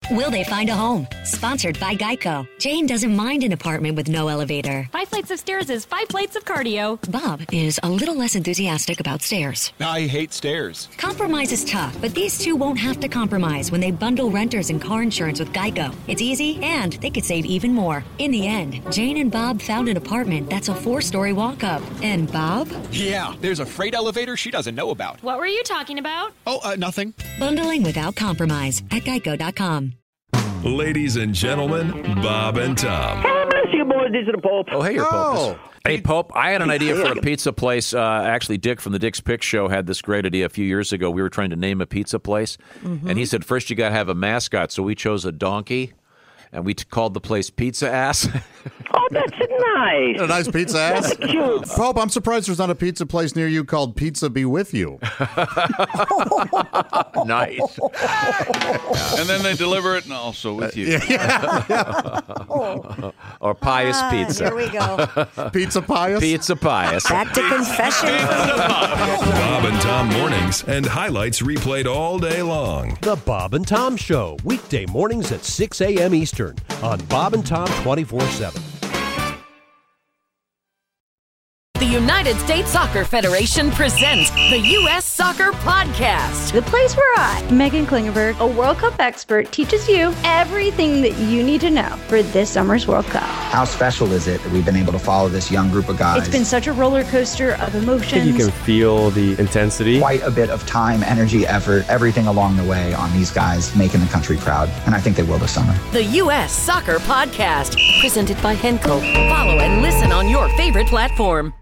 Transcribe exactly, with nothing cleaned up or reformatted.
Will they find a home? Sponsored by Geico. Jane doesn't mind an apartment with no elevator. Five flights of stairs is five flights of cardio. Bob is a little less enthusiastic about stairs. I hate stairs. Compromise is tough, but these two won't have to compromise when they bundle renters and car insurance with Geico. It's easy, and they could save even more. In the end, Jane and Bob found an apartment that's a four-story walk-up. And Bob? Yeah, there's a freight elevator she doesn't know about. What were you talking about? Oh, uh, nothing. Bundling without compromise at geico dot com. Ladies and gentlemen, Bob and Tom. Hey, bless you, boys. This is the Pope. Oh, hey, you're Oh. Pope. Hey, Pope, I had an idea for a pizza place. Uh, actually, Dick from the Dick's Pick Show had this great idea a few years ago. We were trying to name a pizza place, Mm-hmm. and he said, first you got to have a mascot. So we chose a donkey, and we t- called the place Pizza Ass. Oh, that's nice. A nice pizza ass. That's cute. Pope, I'm surprised there's not a pizza place near you called Pizza Be With You. Nice. And then they deliver it and also with you. Or Pious Ah, Pizza. Here we go. Pizza Pious? Pizza Pious. Back to confession. Bob and Tom mornings and highlights replayed all day long. The Bob and Tom Show, weekday mornings at six a.m. Eastern on Bob and Tom twenty-four seven. The United States Soccer Federation presents the U S Soccer Podcast. The place where I, Megan Klingenberg, a World Cup expert, teaches you everything that you need to know for this summer's World Cup. How special is it that we've been able to follow this young group of guys? It's been such a roller coaster of emotions. You can feel the intensity. Quite a bit of time, energy, effort, everything along the way on these guys making the country proud. And I think they will this summer. The U S Soccer Podcast, presented by Henkel. Follow and listen on your favorite platform.